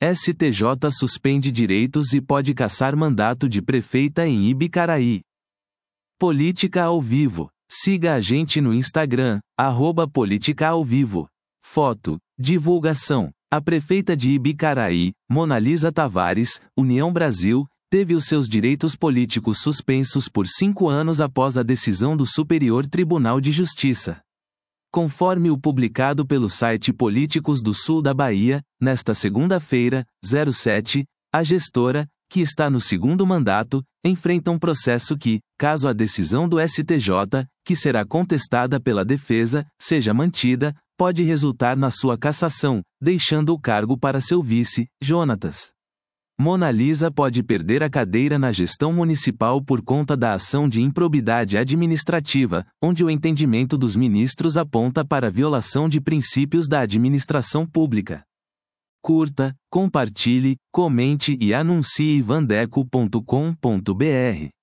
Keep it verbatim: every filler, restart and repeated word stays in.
S T J suspende direitos e pode cassar mandato de prefeita em Ibicaraí. Política ao vivo. Siga a gente no Instagram, arroba Política ao Vivo. Foto. Divulgação. A prefeita de Ibicaraí, Monalisa Tavares, União Brasil, teve os seus direitos políticos suspensos por cinco anos após a decisão do Superior Tribunal de Justiça. Conforme o publicado pelo site Políticos do Sul da Bahia, nesta segunda-feira, zero sete, a gestora, que está no segundo mandato, enfrenta um processo que, caso a decisão do S T J, que será contestada pela defesa, seja mantida, pode resultar na sua cassação, deixando o cargo para seu vice, Jonatas. Monalisa pode perder a cadeira na gestão municipal por conta da ação de improbidade administrativa, onde o entendimento dos ministros aponta para violação de princípios da administração pública. Curta, compartilhe, comente e anuncie vandeco ponto com ponto br.